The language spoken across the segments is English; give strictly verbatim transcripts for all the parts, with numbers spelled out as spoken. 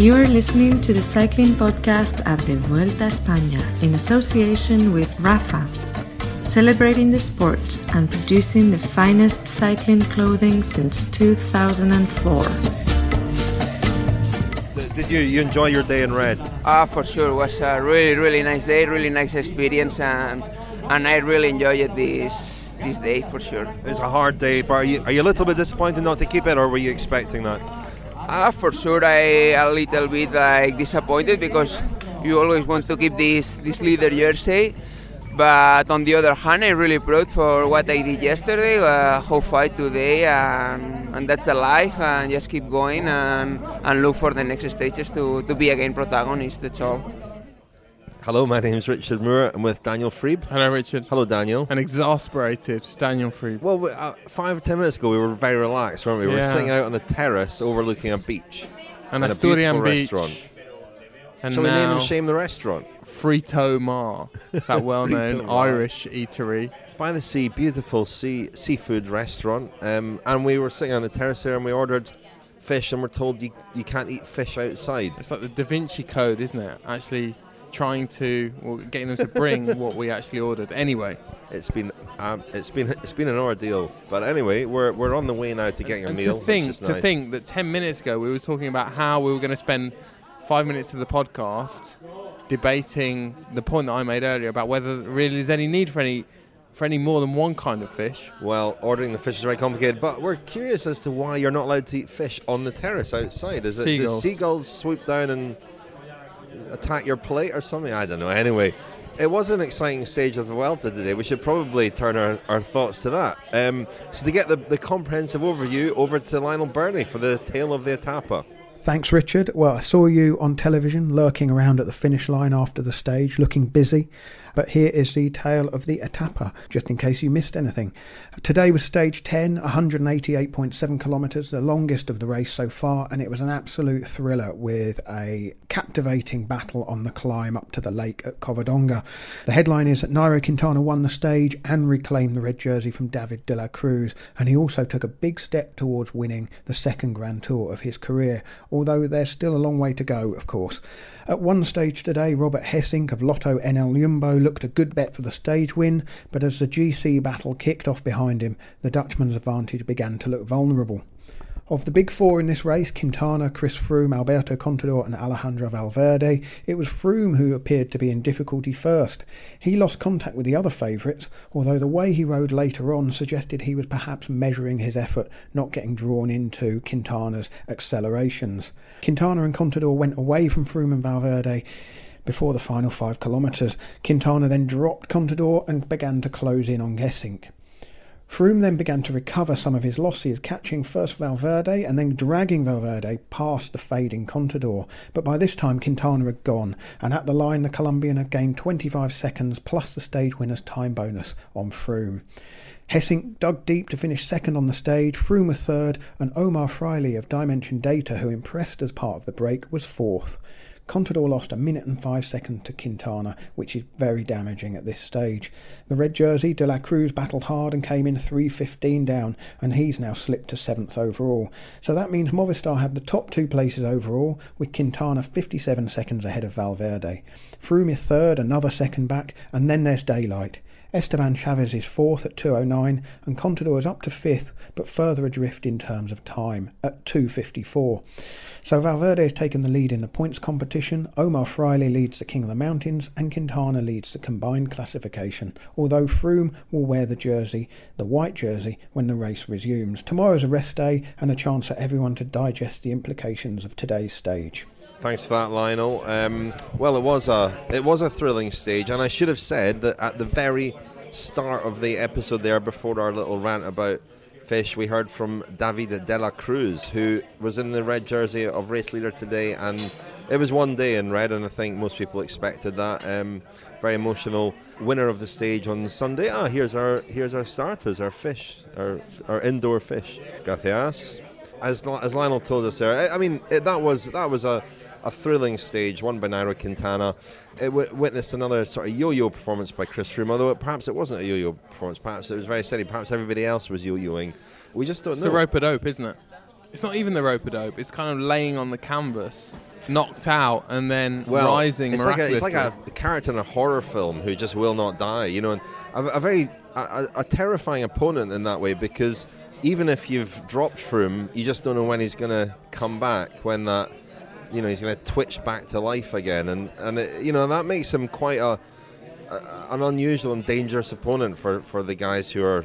You are listening to the cycling podcast at the Vuelta a España in association with Rapha, celebrating the sport and producing the finest cycling clothing since two thousand four. Did you, you enjoy your day in Red? Ah, uh, for sure. It was a really, really nice day, really nice experience, and and I really enjoyed this this day for sure. It's a hard day, but are you, are you a little bit disappointed not to keep it, or were you expecting that? Ah, uh, for sure, I a little bit like disappointed because you always want to keep this this leader jersey. But on the other hand, I'm really proud for what I did yesterday, uh, how fight today, and, and that's the life, and just keep going and, and look for the next stages to, to be again protagonist, that's all. Hello, my name is Richard Moore. I'm with Daniel Friebe. Hello, Richard. Hello, Daniel. An exasperated Daniel Friebe. Well, uh, five or ten minutes ago, we were very relaxed, weren't we? We yeah. were sitting out on the terrace overlooking a beach. An Asturian beach. Restaurant. And Shall we name and shame the restaurant? Frito Mar, that well-known Irish eatery. By the sea, beautiful sea seafood restaurant. Um, and we were sitting on the terrace there and we ordered fish and we're told you, you can't eat fish outside. It's like the Da Vinci Code, isn't it? Actually trying to, well, getting them to bring what we actually ordered. Anyway. It's been um, it's been it's been an ordeal, but anyway, we're we're on the way now to getting a and meal. To think which is to nice. think that ten minutes ago we were talking about how we were going to spend five minutes of the podcast debating the point that I made earlier about whether really there's any need for any for any more than one kind of fish. Well, ordering the fish is very complicated, but we're curious as to why you're not allowed to eat fish on the terrace outside. Is it seagulls. Do seagulls swoop down and attack your plate or something? I don't know. Anyway, it was an exciting stage of the Vuelta today. We should probably turn our, our thoughts to that. Um, so to get the, the comprehensive overview, over to Lionel Birnie for the tale of the Etapa. Thanks, Richard. Well, I saw you on television lurking around at the finish line after the stage, looking busy. But here is the tale of the Etapa, just in case you missed anything. Today was stage ten, one hundred eighty-eight point seven kilometres, the longest of the race so far, and it was an absolute thriller with a captivating battle on the climb up to the lake at Covadonga. The headline is that Nairo Quintana won the stage and reclaimed the red jersey from David de la Cruz, and he also took a big step towards winning the second Grand Tour of his career, although there's still a long way to go, of course. At one stage today, Robert Hessink of Lotto N L Jumbo looked a good bet for the stage win, but as the G C battle kicked off behind him, the Dutchman's advantage began to look vulnerable. Of the big four in this race, Quintana, Chris Froome, Alberto Contador and Alejandro Valverde, it was Froome who appeared to be in difficulty first. He lost contact with the other favourites, although the way he rode later on suggested he was perhaps measuring his effort, not getting drawn into Quintana's accelerations. Quintana and Contador went away from Froome and Valverde before the final five kilometres. Quintana then dropped Contador and began to close in on Hessink. Froome then began to recover some of his losses, catching first Valverde and then dragging Valverde past the fading Contador. But by this time Quintana had gone, and at the line the Colombian had gained twenty-five seconds plus the stage winner's time bonus on Froome. Hessink dug deep to finish second on the stage, Froome was third, and Omar Freile of Dimension Data, who impressed as part of the break, was fourth. Contador lost a minute and five seconds to Quintana, which is very damaging at this stage. The red jersey, De La Cruz, battled hard and came in three fifteen down, and he's now slipped to seventh overall. So that means Movistar have the top two places overall, with Quintana fifty-seven seconds ahead of Valverde. Froome is third, another second back, and then there's daylight. Esteban Chavez is fourth at two oh nine, and Contador is up to fifth, but further adrift in terms of time, at two fifty-four. So Valverde has taken the lead in the points competition, Omar Freile leads the King of the Mountains, and Quintana leads the combined classification, although Froome will wear the jersey, the white jersey, when the race resumes. Tomorrow's a rest day, and a chance for everyone to digest the implications of today's stage. Thanks for that, Lionel. Um, well, it was a it was a thrilling stage, and I should have said that at the very start of the episode there, before our little rant about fish, we heard from David de la Cruz, who was in the red jersey of race leader today, and it was one day in red, and I think most people expected that. Um, very emotional winner of the stage on Sunday. Ah, here's our here's our starters, our fish, our our indoor fish. Gracias. As as Lionel told us there, I, I mean it, that was that was a. A thrilling stage, won by Nairo Quintana. It w- witnessed another sort of yo-yo performance by Chris Froome, although it, perhaps it wasn't a yo-yo performance. Perhaps it was very steady. Perhaps everybody else was yo-yoing. We just don't it's know. It's the rope-a-dope, isn't it? it's not even the rope-a-dope. It's kind of laying on the canvas, knocked out, and then well, rising it's miraculously. Like a, it's like a character in a horror film who just will not die, you know, and a, a very a, a terrifying opponent in that way, because even if you've dropped Froome, you just don't know when he's going to come back, when that, you know, he's going to twitch back to life again, and and it, you know, that makes him quite a, a an unusual and dangerous opponent for, for the guys who are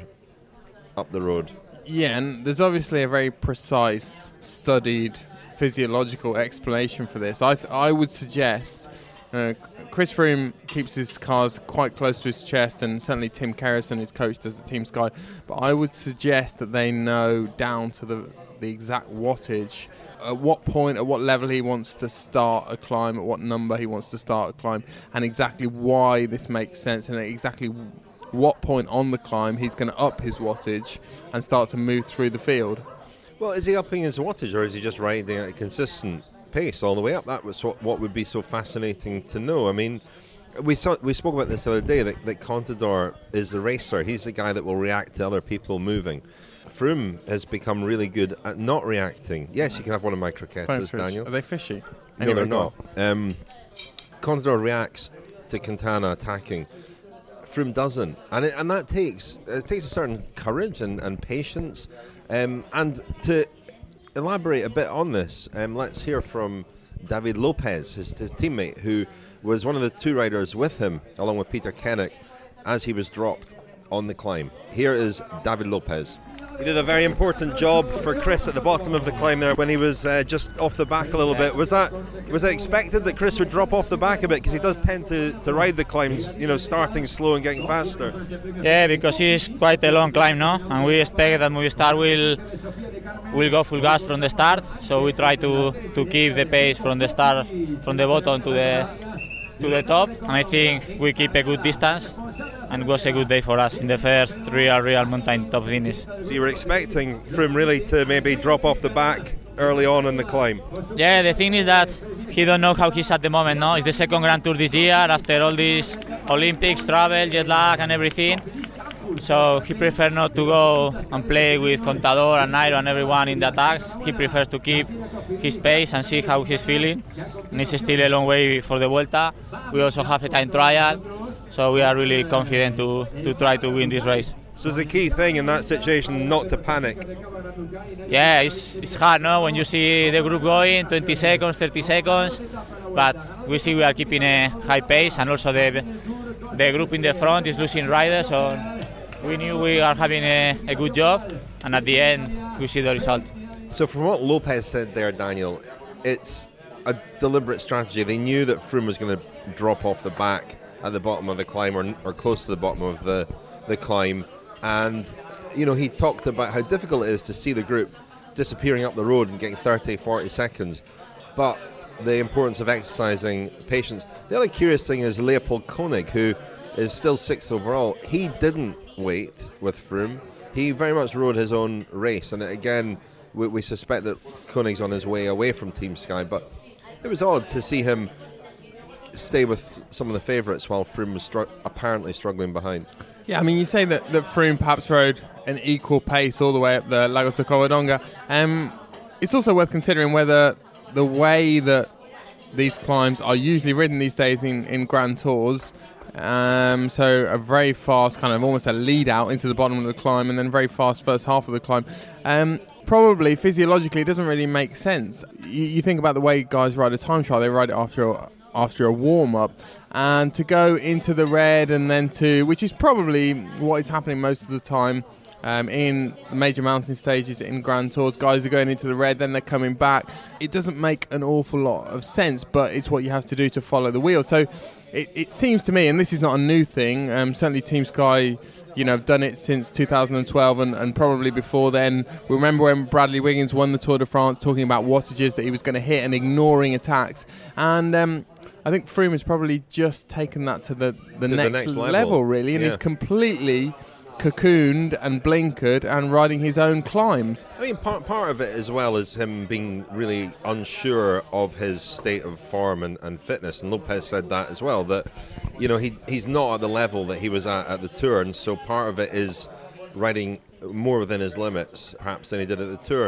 up the road. Yeah, and there's obviously a very precise, studied physiological explanation for this. I th- I would suggest uh, Chris Froome keeps his cars quite close to his chest, and certainly Tim Kerrison, his coach, does at Team Sky. But I would suggest that they know down to the the exact wattage, at what point, at what level he wants to start a climb, at what number he wants to start a climb, and exactly why this makes sense, and exactly what point on the climb he's going to up his wattage and start to move through the field. Well, is he upping his wattage, or is he just riding at a consistent pace all the way up? That was what, what would be so fascinating to know. I mean, we saw, we spoke about this the other day, that, that Contador is a racer. He's the guy that will react to other people moving. Froome has become really good at not reacting. Yes, you can have one of my croquettes, Daniel. Are they fishy? No, Anyway, they're go not. Um, Contador reacts to Quintana attacking. Froome doesn't, and it, and that takes it takes a certain courage and, and patience. Um, and to elaborate a bit on this, um, let's hear from David Lopez, his, his teammate, who was one of the two riders with him, along with Peter Kennaugh, as he was dropped on the climb. Here is David Lopez. He did a very important job for Chris at the bottom of the climb there when he was uh, just off the back a little bit. Was that was it expected that Chris would drop off the back a bit, because he does tend to, to ride the climbs, you know, starting slow and getting faster? Yeah, because it's quite a long climb, no? And we expect that Movistar will will go full gas from the start. So we try to, to keep the pace from the start, from the bottom to the to the top. And I think we keep a good distance. And it was a good day for us in the first real, real mountain top finish. So you were expecting Froome really to maybe drop off the back early on in the climb? Yeah, the thing is that he don't know how he's at the moment, no? It's the second Grand Tour this year after all these Olympics, travel, jet lag and everything. So he prefers not to go and play with Contador and Nairo and everyone in the attacks. He prefers to keep his pace and see how he's feeling. And it's still a long way for the Vuelta. We also have a time trial. So we are really confident to, to try to win this race. So it's a key thing in that situation not to panic. Yeah, it's, it's hard, no? When you see the group going, twenty seconds, thirty seconds, but we see we are keeping a high pace, and also the the group in the front is losing riders, so we knew we are having a, a good job, and at the end we see the result. So from what Lopez said there, Daniel, it's a deliberate strategy. They knew that Froome was going to drop off the back at the bottom of the climb, or, or close to the bottom of the, the climb, and you know, he talked about how difficult it is to see the group disappearing up the road and getting thirty, forty seconds, but the importance of exercising patience. The other curious thing is Leopold Koenig, who is still sixth overall. He didn't wait with Froome. He very much rode his own race, and again we, we suspect that Koenig's on his way away from Team Sky, but it was odd to see him stay with some of the favourites while Froome was stru- apparently struggling behind. Yeah, I mean, you say that, that Froome perhaps rode an equal pace all the way up the Lagos de Covadonga. Um, it's also worth considering whether the way that these climbs are usually ridden these days in, in Grand Tours, um, so a very fast kind of almost a lead out into the bottom of the climb, and then very fast first half of the climb, um, probably physiologically it doesn't really make sense. You, you think about the way guys ride a time trial, they ride it after a after a warm-up, and to go into the red and then to, which is probably what is happening most of the time um, in major mountain stages in Grand Tours, guys are going into the red, then they're coming back. It doesn't make an awful lot of sense, but it's what you have to do to follow the wheel. So it, it seems to me, and this is not a new thing, um, certainly Team Sky, you know, have done it since two thousand twelve and, and probably before then. We remember when Bradley Wiggins won the Tour de France, talking about wattages that he was going to hit and ignoring attacks, and um, I think Froome has probably just taken that to the, the, to next, the next level. level, really, and yeah. he's completely cocooned and blinkered and riding his own climb. I mean, part part of it as well is him being really unsure of his state of form and, and fitness, and Lopez said that as well, that, you know, he he's not at the level that he was at at the Tour, and so part of it is riding more within his limits, perhaps, than he did at the Tour.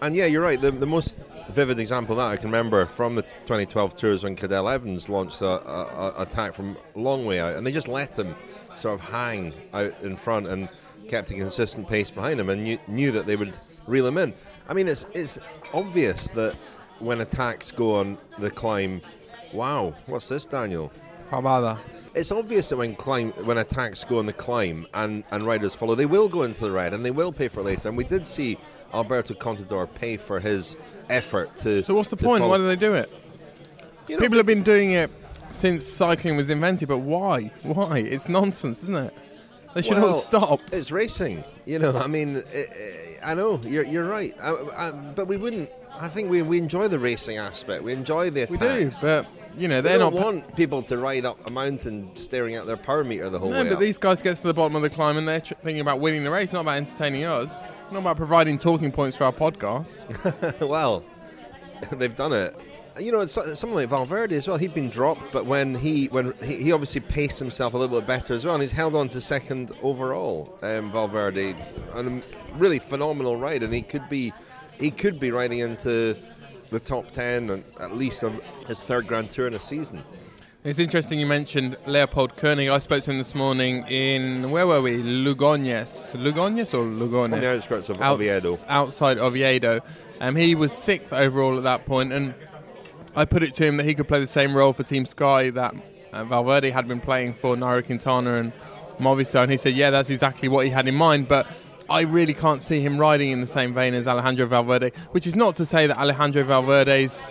And yeah, you're right. The, the most vivid example that I can remember from the twenty twelve Tours when Cadel Evans launched a, a, a attack from a long way out, and they just let him sort of hang out in front and kept a consistent pace behind him, and knew, knew that they would reel him in. I mean, it's it's obvious that when attacks go on the climb, wow, what's this, Daniel? Fabada. It's obvious that when climb, when attacks go on the climb and, and riders follow, they will go into the red and they will pay for it later. And we did see Alberto Contador pay for his effort to. So what's the to point? follow. Why do they do it? You know, People have been doing it since cycling was invented, but why? Why? It's nonsense, isn't it? They should well, all stop. It's racing. You know, I mean, it, it, I know you're you're right, I, I, but we wouldn't. I think we we enjoy the racing aspect. We enjoy the attacks. We do, but you know they're we don't not. want people to ride up a mountain staring at their power meter the whole No, way but up. these guys get to the bottom of the climb and they're tr- thinking about winning the race, not about entertaining us, not about providing talking points for our podcast. Well, they've done it. You know, it's something like Valverde as well. He'd been dropped, but when he when he, he obviously paced himself a little bit better as well, and he's held on to second overall. Um, Valverde, and a really phenomenal ride, and he could be he could be riding into the top ten and at least of his third Grand Tour in a season. It's interesting you mentioned Leopold Koenig. I spoke to him this morning in, where were we? Lugones. Lugones or Lugones? On the outskirts of Outs- Oviedo. Outside Oviedo. Um, he was sixth overall at that point, and I put it to him that he could play the same role for Team Sky that uh, Valverde had been playing for Nairo Quintana and Movistar, and he said, yeah, that's exactly what he had in mind, but I really can't see him riding in the same vein as Alejandro Valverde, which is not to say that Alejandro Valverde's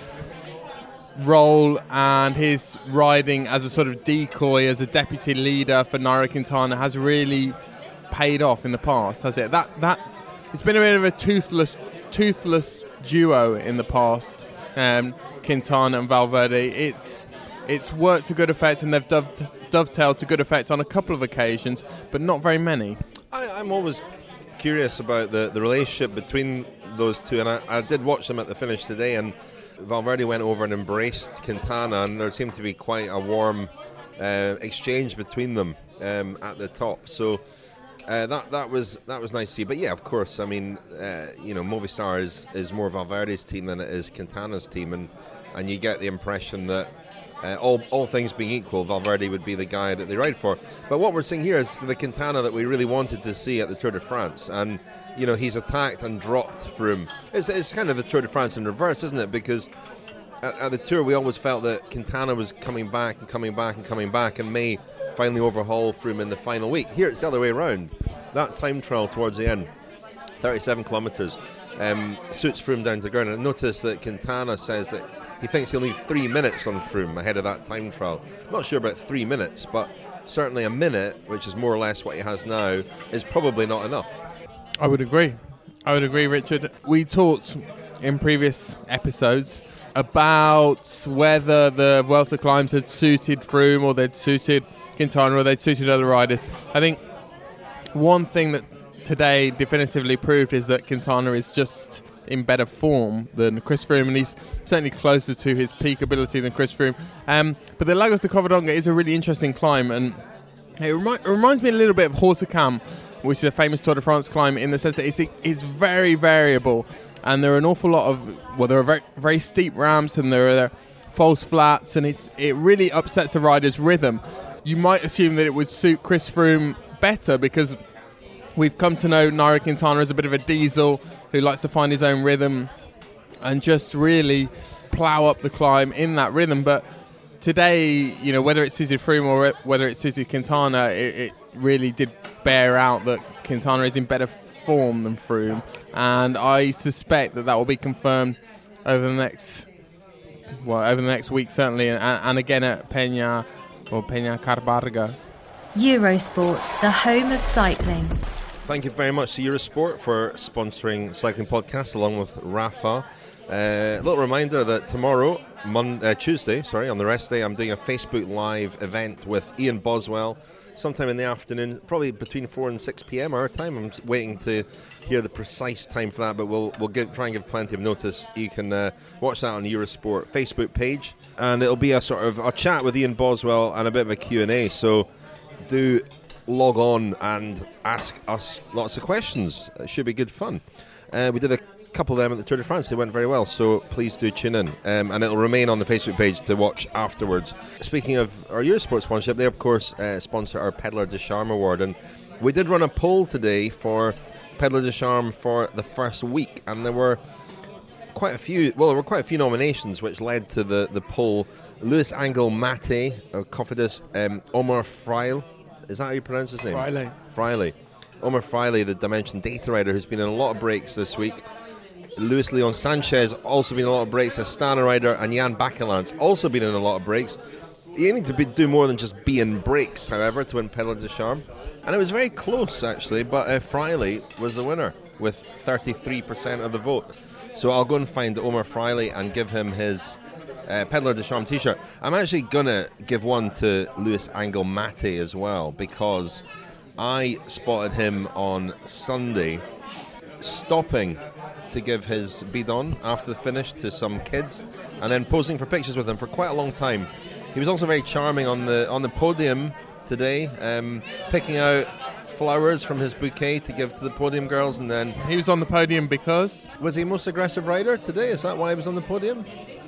role and his riding as a sort of decoy, as a deputy leader for Nairo Quintana has really paid off in the past, has it? That that it's been a bit of a toothless toothless duo in the past, um, Quintana and Valverde. It's it's worked to good effect, and they've dove- dovetailed to good effect on a couple of occasions, but not very many. I, I'm always curious about the, the relationship between those two, and I, I did watch them at the finish today, and Valverde went over and embraced Quintana, and there seemed to be quite a warm uh, exchange between them um, at the top. So uh, that that was that was nice to see. But yeah, of course, I mean, uh, you know, Movistar is, is more Valverde's team than it is Quintana's team, and and you get the impression that uh, all all things being equal, Valverde would be the guy that they ride for. But what we're seeing here is the Quintana that we really wanted to see at the Tour de France, and you know, he's attacked and dropped Froome. It's, it's kind of the Tour de France in reverse, isn't it? Because at, at the Tour, we always felt that Quintana was coming back and coming back and coming back and may finally overhaul Froome in the final week. Here, it's the other way around. That time trial towards the end, thirty-seven kilometres, um, suits Froome down to the ground. And notice that Quintana says that he thinks he'll need three minutes on Froome ahead of that time trial. Not sure about three minutes, but certainly a minute, which is more or less what he has now, is probably not enough. I would agree. I would agree, Richard. We talked in previous episodes about whether the Vuelta climbs had suited Froome or they'd suited Quintana or they'd suited other riders. I think one thing that today definitively proved is that Quintana is just in better form than Chris Froome, and he's certainly closer to his peak ability than Chris Froome. Um, but the Lagos de Covadonga is a really interesting climb, and it, remi- it reminds me a little bit of Hautacam, which is a famous Tour de France climb, in the sense that it's, it's very variable, and there are an awful lot of, well, there are very, very steep ramps, and there are, there are false flats, and it's, it really upsets a rider's rhythm. You might assume that it would suit Chris Froome better, because we've come to know Nairo Quintana as a bit of a diesel who likes to find his own rhythm and just really plough up the climb in that rhythm. But today, you know, whether it suited Froome or whether it suited Quintana, it, it really did bear out that Quintana is in better form than Froome, and I suspect that that will be confirmed over the next, well, over the next week certainly, and, and again at Peña or Peña Carbarga. Eurosport, the home of cycling. Thank you very much to Eurosport for sponsoring Cycling Podcast along with Rafa. Uh, a little reminder that tomorrow, Mon- uh, Tuesday, sorry, on the rest day, I'm doing a Facebook Live event with Ian Boswell sometime in the afternoon, probably between four and six p.m. our time. I'm waiting to hear the precise time for that, but we'll we'll give, try and give plenty of notice. You can uh, watch that on the Eurosport Facebook page, and it'll be a sort of a chat with Ian Boswell and a bit of a Q and A, so do log on and ask us lots of questions. It should be good fun. Uh, we did a couple of them at the Tour de France. They went very well, so please do tune in. Um, and it'll remain on the Facebook page to watch afterwards. Speaking of our Eurosport sponsorship, they of course uh, sponsor our Pedlar de Charme Award, and we did run a poll today for Pedlar de Charme for the first week, and there were quite a few, well, there were quite a few nominations which led to the, the poll. Luis Angel Mate of Cofidis, um, Omar Fraile, is that how you pronounce his name? Fraile. Fraile. Omar Fraile, the Dimension data rider, who's been in a lot of breaks this week. Luis Leon Sanchez, also been in a lot of breaks. Astana rider, and Jan Bakelants, also been in a lot of breaks. You need to be, do more than just be in breaks, however, to win Pedlar de Charme. And it was very close, actually, but uh, Fraile was the winner with thirty-three percent of the vote. So I'll go and find Omar Fraile and give him his uh, Pedlar de Charme t-shirt. I'm actually going to give one to Luis Angel Mate as well, because I spotted him on Sunday stopping to give his bidon after the finish to some kids, and then posing for pictures with them for quite a long time. He was also very charming on the on the podium today, um, picking out flowers from his bouquet to give to the podium girls, and then He was on the podium because? was he most aggressive rider today? Is that why he was on the podium?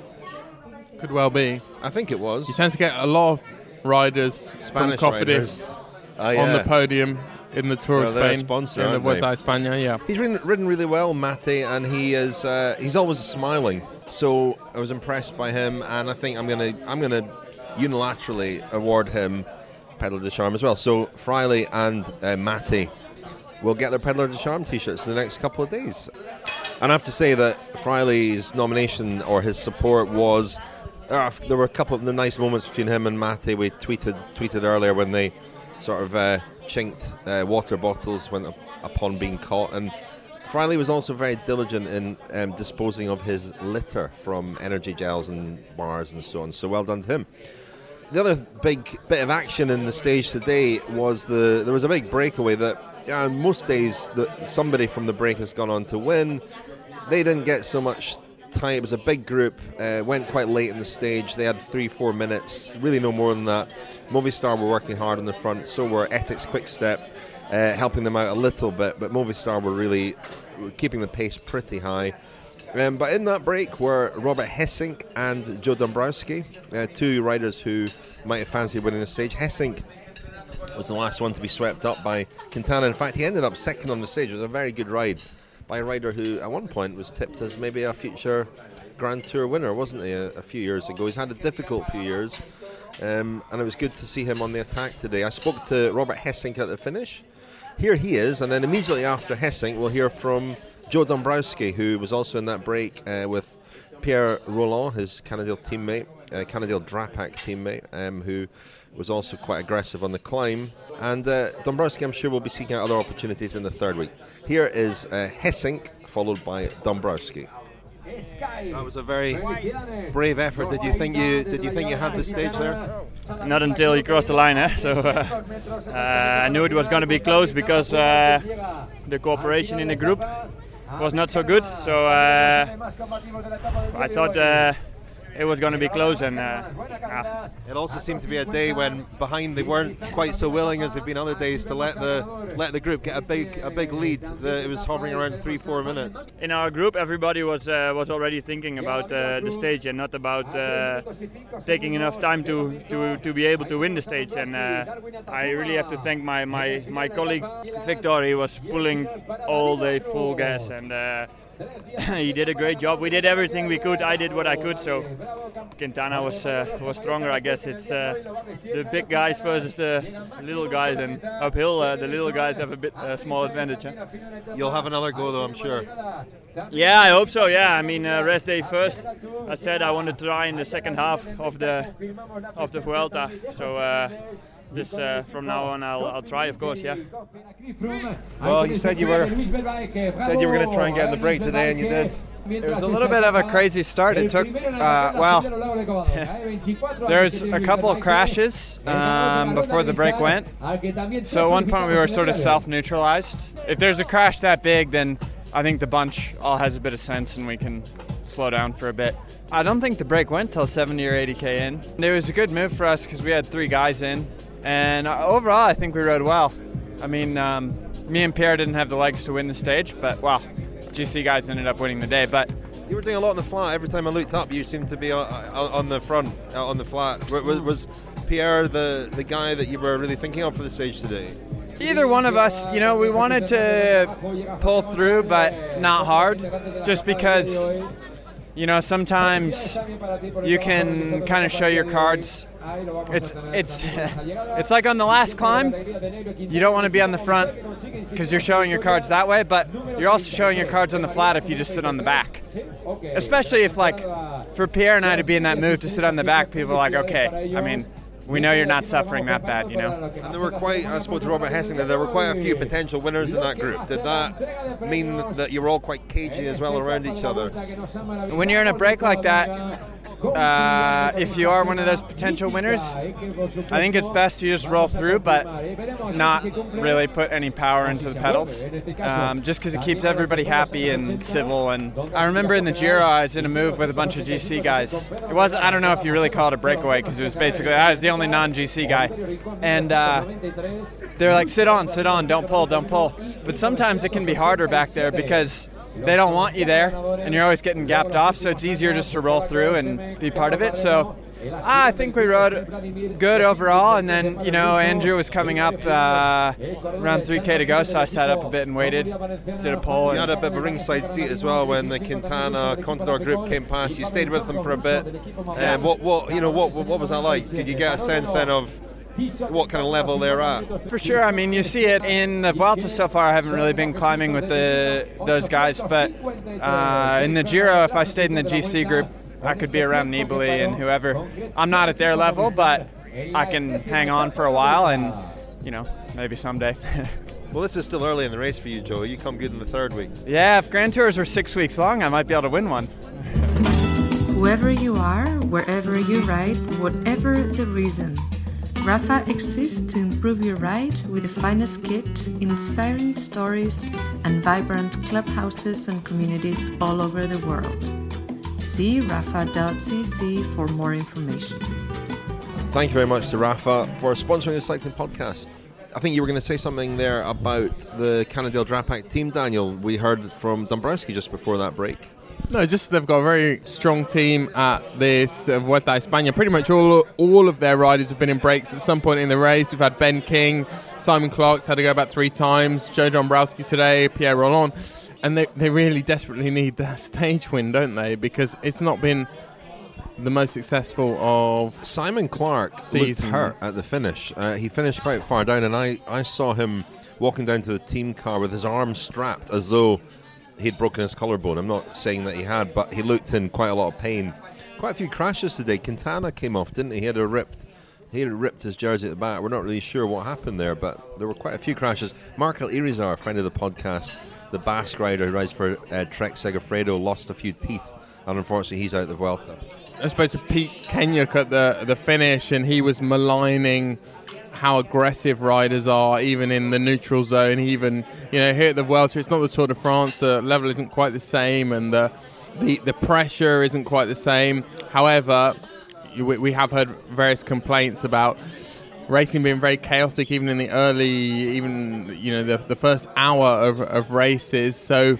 Could well be. I think it was. You tend to get a lot of riders Spanish from riders. Cofidis Oh, on yeah. the podium in the Tour Well, of they're a Spain, sponsor, in the aren't they? Vuelta a España, yeah. He's ridden, ridden really well, Mate, and he is uh, he's always smiling. So I was impressed by him, and I think I'm gonna I'm gonna unilaterally award him Pedlar de Charme as well. So Fraile and uh, Mate will get their Pedlar de Charme t-shirts in the next couple of days. And I have to say that Fraile's nomination or his support was uh, there were a couple of nice moments between him and Mate. We tweeted tweeted earlier when they sort of uh, chinked uh, water bottles when upon being caught, and Fraile was also very diligent in um, disposing of his litter from energy gels and bars and so on, so well done to him. The other big bit of action in the stage today was the there was a big breakaway that uh, most days that somebody from the break has gone on to win. They didn't get so much time. It was a big group, uh, went quite late in the stage. They had three, four minutes, really no more than that. Movistar were working hard in the front, so were Ethics Quickstep, uh, helping them out a little bit, but Movistar were really keeping the pace pretty high. Um, but in that break were Robert Hessink and Joe Dombrowski, uh, two riders who might have fancied winning the stage. Hessink was the last one to be swept up by Quintana. In fact, he ended up second on the stage. It was a very good ride by a rider who at one point was tipped as maybe a future Grand Tour winner, wasn't he, a, a few years ago. He's had a difficult few years, um, and it was good to see him on the attack today. I spoke to Robert Hessink at the finish. Here he is, and then immediately after Hessink we'll hear from Joe Dombrowski, who was also in that break uh, with Pierre Roland, his Cannondale teammate, uh, Cannondale Drapac teammate, um, who was also quite aggressive on the climb. And uh, Dombrowski, I'm sure, will be seeking out other opportunities in the third week. Here is uh, Hessink, followed by Dombrowski. That was a very brave effort. Did you think you did you think you had the stage there? Not until you crossed the line, eh? So uh, uh, I knew it was going to be close because uh, the cooperation in the group was not so good. So uh, I thought uh, it was going to be close, and uh, uh, It also seemed to be a day when behind they weren't quite so willing as they've been other days to let the let the group get a big a big lead. The, it was hovering around three four minutes. in our group, everybody was uh, was already thinking about uh, the stage and not about uh, taking enough time to, to, to be able to win the stage. And uh, I really have to thank my, my, my colleague Victor. He was pulling all day full gas, and uh, he did a great job. We did everything we could. I did what I could. So Quintana was uh, was stronger. I guess it's uh, the big guys versus the little guys, and uphill uh, the little guys have a bit uh, small advantage. Huh? You'll have another go though, I'm sure. Yeah, I hope so. Yeah, I mean uh, rest day first. I said I want to try in the second half of the of the Vuelta. So. Uh, This uh, from now on, I'll, I'll try, of course. Yeah. Well, you said you were said you were going to try and get in the break today, and you did. It was a little bit of a crazy start. It took, uh, well, there's a couple of crashes um, before the break went. So at one point we were sort of self-neutralized. If there's a crash that big, then I think the bunch all has a bit of sense and we can slow down for a bit. I don't think the break went till seventy or eighty K in. It was a good move for us because we had three guys in. And overall, I think we rode well. I mean, um, me and Pierre didn't have the legs to win the stage, but wow, G C guys ended up winning the day. But you were doing a lot on the flat. Every time I looked up, you seemed to be on, on the front, out on the flat. Was, was Pierre the, the guy that you were really thinking of for the stage today? Either one of us, you know, we wanted to pull through, but not hard, just because, you know, sometimes you can kind of show your cards. It's it's it's like on the last climb, you don't want to be on the front because you're showing your cards that way, but you're also showing your cards on the flat if you just sit on the back. Especially if, like, for Pierre and I to be in that mood to sit on the back, people are like, okay, I mean, we know you're not suffering that bad, you know? And there were quite, I spoke to Robert Hessing, there were quite a few potential winners in that group. Did that mean that you were all quite cagey as well around each other? When you're in a break like that, uh, if you are one of those potential winners, I think it's best to just roll through, but not really put any power into the pedals, um, just because it keeps everybody happy and civil. And I remember in the Giro, I was in a move with a bunch of G C guys. It wasn't, I don't know if you really call it a breakaway, because it was basically, I was the only non-G C guy. And uh, they're like, sit on, sit on, don't pull, don't pull. But sometimes it can be harder back there because they don't want you there, and you're always getting gapped off, so it's easier just to roll through and be part of it. So I think we rode good overall, and then, you know, Andrew was coming up uh, around three K to go, so I sat up a bit and waited, did a pull. You had a bit of a ringside seat as well when the Quintana Contador group came past. You stayed with them for a bit. Um, what, what, you know, what, what was that like? Did you get a sense then of what kind of level they're at? For sure. I mean, you see it in the Vuelta so far. I haven't really been climbing with the those guys, but uh, in the Giro, if I stayed in the G C group, I could be around Nibali and whoever. I'm not at their level, but I can hang on for a while, and, you know, maybe someday. Well, this is still early in the race for you, Joe. You come good in the third week. Yeah, if Grand Tours were six weeks long, I might be able to win one. Whoever you are, wherever you ride, whatever the reason, Rapha exists to improve your ride with the finest kit, inspiring stories, and vibrant clubhouses and communities all over the world. See rapha dot c c for more information. Thank you very much to Rapha for sponsoring the Cycling Podcast. I think you were going to say something there about the Cannondale Drapac team, Daniel. We heard from Dombrowski just before that break. No, just they've got a very strong team at this uh, Vuelta a España. Pretty much all all of their riders have been in breaks at some point in the race. We've had Ben King, Simon Clark's had to go about three times, Joe Dombrowski today, Pierre Rolland. And they, they really desperately need that stage win, don't they? Because it's not been the most successful of Simon Clark seasons. Looked hurt at the finish. Uh, he finished quite far down, and I, I saw him walking down to the team car with his arms strapped as though he'd broken his collarbone. I'm not saying that he had, but he looked in quite a lot of pain. Quite a few crashes today. Quintana came off, didn't he? He had a ripped, he had ripped his jersey at the back. We're not really sure what happened there, but there were quite a few crashes. Markel Irizar, friend of the podcast, the Basque rider who rides for uh, Trek Segafredo, lost a few teeth, and unfortunately he's out the Vuelta. I spoke to Pete Kenyuk at the the finish, and he was maligning how aggressive riders are, even in the neutral zone. He even, you know, here at the Vuelta, it's not the Tour de France, the level isn't quite the same, and the the, the pressure isn't quite the same. However, we, we have heard various complaints about racing being very chaotic, even in the early, even, you know, the, the first hour of, of races. So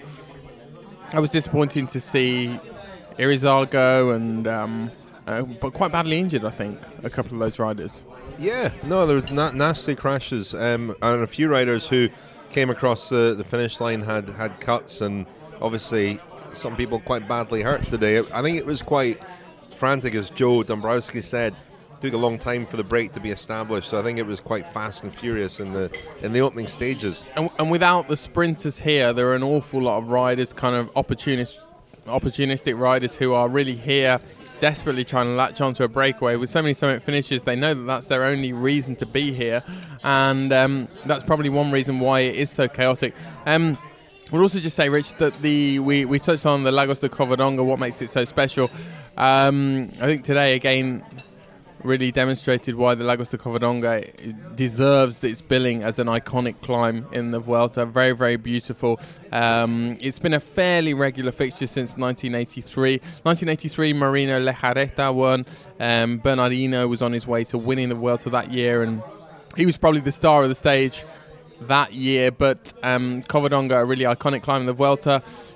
I was disappointed to see Irizar go, and um, uh, but quite badly injured, I think, a couple of those riders. Yeah, no, there was na- nasty crashes, um, and a few riders who came across uh, the finish line had, had cuts, and obviously some people quite badly hurt today. I think it was quite frantic, as Joe Dombrowski said. It took a long time for the break to be established, so I think it was quite fast and furious in the in the opening stages. And, and without the sprinters here, there are an awful lot of riders, kind of opportunist, opportunistic riders who are really here, desperately trying to latch onto a breakaway. With so many summit finishes, they know that that's their only reason to be here, and um, that's probably one reason why it is so chaotic. Um, we'll also just say, Rich, that the we, we touched on the Lagos de Covadonga, what makes it so special. Um, I think today, again, really demonstrated why the Lagos de Covadonga deserves its billing as an iconic climb in the Vuelta. Very, very beautiful. Um, it's been a fairly regular fixture since nineteen eighty-three. nineteen eighty-three, Marino Lejarreta won. Um, Bernardino was on his way to winning the Vuelta that year, and he was probably the star of the stage that year. But um, Covadonga, a really iconic climb in the Vuelta.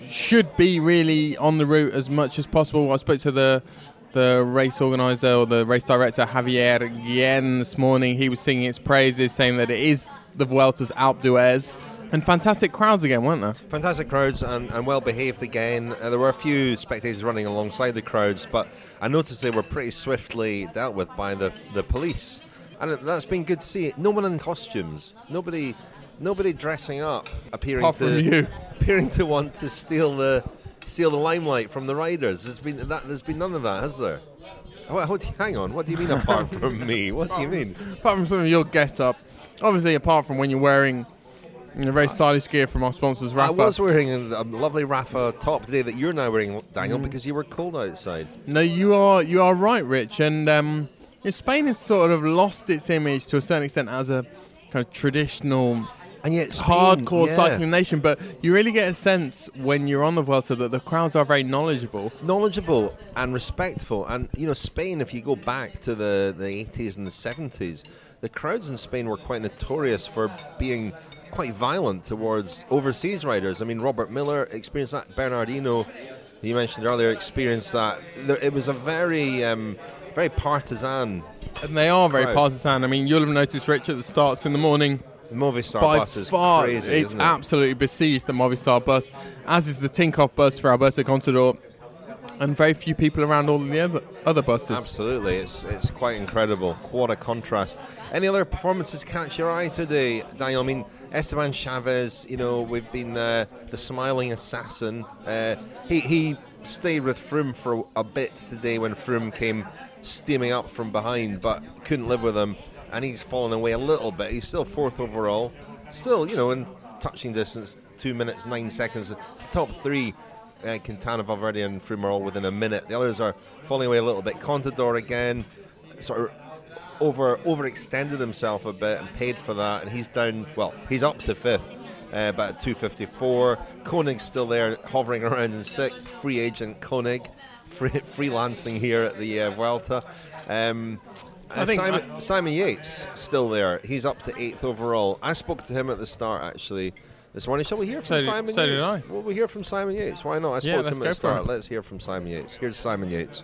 should be really on the route as much as possible. I spoke to the the race organizer or the race director Javier Guillen this morning. He was singing its praises, saying that it is the Vuelta's Alpe d'Huez. And fantastic crowds again, weren't there? Fantastic crowds and, and well behaved again. Uh, there were a few spectators running alongside the crowds, but I noticed they were pretty swiftly dealt with by the, the police. And it, that's been good to see. No one in costumes. Nobody nobody dressing up, appearing Apart to from you. appearing to want to steal the steal the limelight from the riders. There's been that there's been none of that, has there? What, what do you, hang on, what do you mean apart from me? What do you mean? Apart from some of your get-up. Obviously, apart from when you're wearing the very stylish gear from our sponsors, Rapha. I was wearing a, a lovely Rapha top today that you're now wearing, Daniel, mm. because you were cold outside. No, you are you are right, Rich. And um, yeah, Spain has sort of lost its image to a certain extent as a kind of traditional and yet Spain, hardcore yeah. cycling nation. But you really get a sense when you're on the Vuelta that the crowds are very knowledgeable. Knowledgeable and respectful. And, you know, Spain, if you go back to the, the eighties and the seventies, the crowds in Spain were quite notorious for being quite violent towards overseas riders. I mean, Robert Miller experienced that. Bernardino, you mentioned earlier, experienced that. It was a very, um, very partisan. And they are very crowd. partisan. I mean, you'll have noticed, Rich, at the starts in the morning. The Movistar by bus is far, crazy, it's isn't it? absolutely besieged, the Movistar bus, as is the Tinkoff bus for Alberto Contador. And very few people around all the other, other buses. Absolutely, it's it's quite incredible. What a contrast. Any other performances catch your eye today, Daniel? I mean, Esteban Chavez, you know, we've been uh, the smiling assassin. Uh, he, he stayed with Froome for a bit today when Froome came steaming up from behind, but couldn't live with him, and he's fallen away a little bit. He's still fourth overall. Still, you know, in touching distance, two minutes, nine seconds. The top three, Uh, Quintana, Valverde and Froome are all within a minute. The others are falling away a little bit. Contador again sort of over overextended himself a bit and paid for that, and he's down, well, he's up to fifth, uh, but at two fifty-four. Koenig's still there, hovering around in sixth. Free agent Koenig, free, freelancing here at the uh, Vuelta. Um, I uh, think Simon, I Simon Yates still there. He's up to eighth overall. I spoke to him at the start, actually, this morning. Shall we hear from so Simon did, so Yates? did I. Well, we hear from Simon Yates. Why not? I spoke Yeah, to let's him go at the for start. it. Let's hear from Simon Yates. Here's Simon Yates.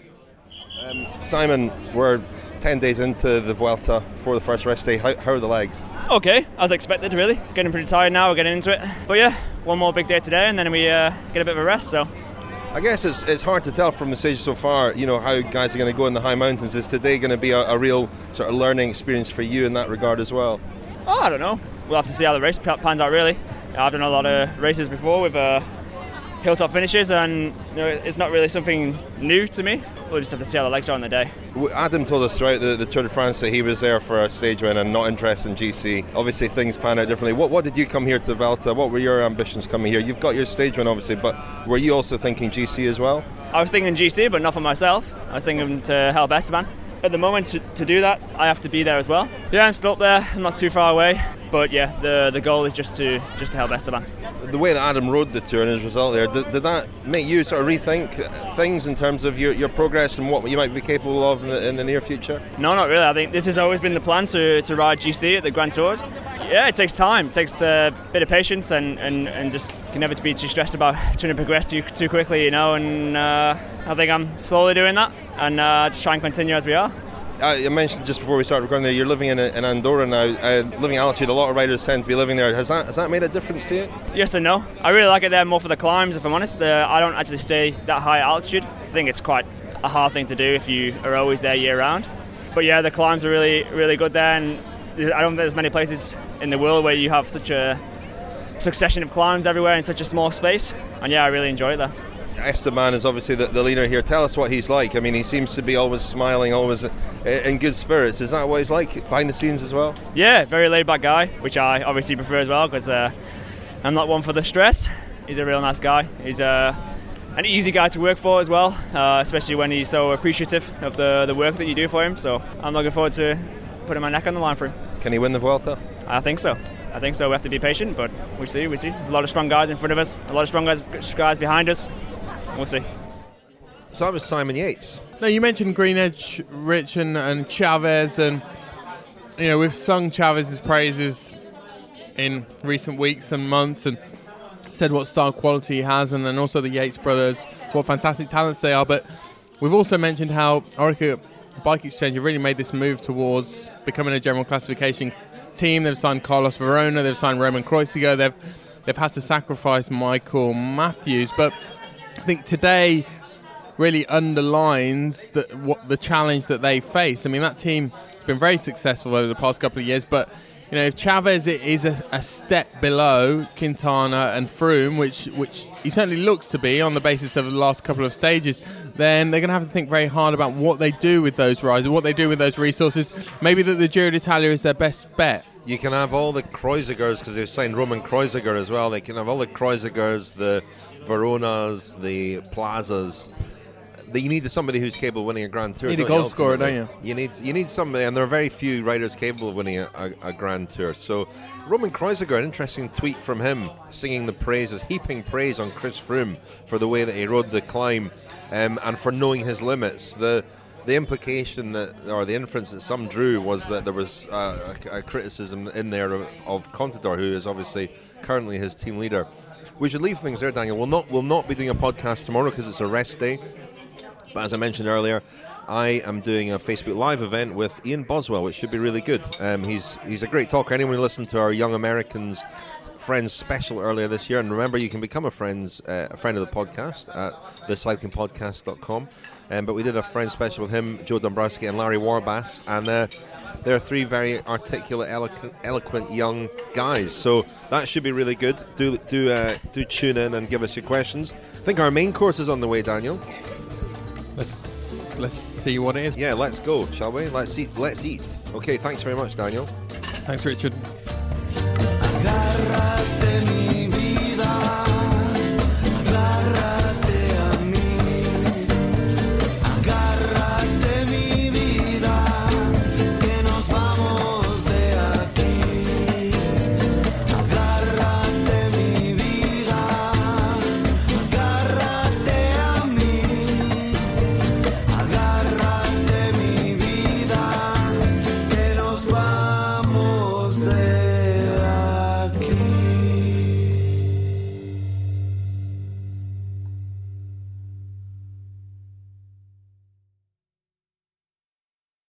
Um, Simon, we're ten days into the Vuelta before the first rest day. How, how are the legs? Okay, as expected, really. Getting pretty tired now. We're getting into it. But yeah, one more big day today, and then we uh, get a bit of a rest. So. I guess it's it's hard to tell from the stage so far, you know, how guys are going to go in the high mountains. Is today going to be a, a real sort of learning experience for you in that regard as well? Oh, I don't know. We'll have to see how the race pans out, really. I've done a lot of races before with uh, hilltop finishes, and you know, it's not really something new to me. We'll just have to see how the legs are on the day. Adam told us throughout the, the Tour de France that he was there for a stage win and not interested in G C. Obviously things pan out differently. What what did you come here to the Vuelta? What were your ambitions coming here? You've got your stage win obviously, but were you also thinking G C as well? I was thinking G C, but not for myself. I was thinking to help Esteban. At the moment, to, to do that, I have to be there as well. Yeah, I'm still up there. I'm not too far away, but yeah, the the goal is just to just to help Esteban. The way that Adam rode the Tour and his result there, did, did that make you sort of rethink things in terms of your, your progress and what you might be capable of in the, in the near future? No, not really. I think this has always been the plan to, to ride G C at the Grand Tours. Yeah, it takes time. It takes a bit of patience and, and, and just can never be too stressed about trying to progress too, too quickly, you know. And uh, I think I'm slowly doing that, and uh, just try and continue as we are. I mentioned just before we started recording there, you're living in, in Andorra now, uh, living at altitude. A lot of riders tend to be living there. Has that has that made a difference to you? Yes and no. I really like it there more for the climbs, if I'm honest. The, I don't actually stay that high at altitude. I think it's quite a hard thing to do if you are always there year round. But yeah, the climbs are really, really good there, and I don't think there's many places in the world where you have such a succession of climbs everywhere in such a small space. And yeah, I really enjoy it there. Esteban is obviously the, the leader here. Tell us what he's like. I mean, he seems to be always smiling, always in good spirits. Is that what he's like behind the scenes as well? Yeah, very laid back guy, which I obviously prefer as well, because uh, I'm not one for the stress. He's a real nice guy. He's uh, an easy guy to work for as well, uh, especially when he's so appreciative of the, the work that you do for him. So I'm looking forward to putting my neck on the line for him. Can he win the Vuelta? I think so. I think so. We have to be patient, but we see, we see. There's a lot of strong guys in front of us, a lot of strong guys, guys behind us. We'll see. So that was Simon Yates. No, you mentioned Green Edge, Rich, and, and Chavez, and you know we've sung Chavez's praises in recent weeks and months, and said what style quality he has, and then also the Yates brothers, what fantastic talents they are. But we've also mentioned how Orica Bike Exchange have really made this move towards becoming a general classification team. They've signed Carlos Verona, they've signed Roman Kreuziger, they've they've had to sacrifice Michael Matthews. But I think today really underlines the, what the challenge that they face. I mean, that team has been very successful over the past couple of years, but you know, if Chavez is a, a step below Quintana and Froome, which which he certainly looks to be on the basis of the last couple of stages, then they're going to have to think very hard about what they do with those riders, what they do with those resources. Maybe that the Giro d'Italia is their best bet. You can have all the Kreuzigers, because they've signed Roman Kreuziger as well. They can have all the Kreuzigers, the Veronas, the Plazas. You need somebody who's capable of winning a Grand Tour. You need a goal scorer, don't you? You need you need somebody, and there are very few riders capable of winning a, a, a Grand Tour. So Roman Kreuziger, an interesting tweet from him, singing the praises, heaping praise on Chris Froome for the way that he rode the climb um, and for knowing his limits. The the implication that, or the inference that some drew, was that there was uh, a, a criticism in there of, of Contador, who is obviously currently his team leader. We should leave things there, Daniel. We'll not we'll not be doing a podcast tomorrow because it's a rest day. But as I mentioned earlier, I am doing a Facebook Live event with Ian Boswell, which should be really good. Um, he's he's a great talker. Anyone who listened to our Young Americans Friends special earlier this year, and remember, you can become a friends uh, a friend of the podcast at the cycling podcast dot com. Um, but we did a friend special with him, Joe Dombrowski and Larry Warbass, and uh, they're three very articulate, eloquent, eloquent young guys. So that should be really good. Do do uh, do tune in and give us your questions. I think our main course is on the way, Daniel. Let's let's see what it is. Yeah, let's go, shall we? Let's eat. Let's eat. Okay, thanks very much, Daniel. Thanks, Richard.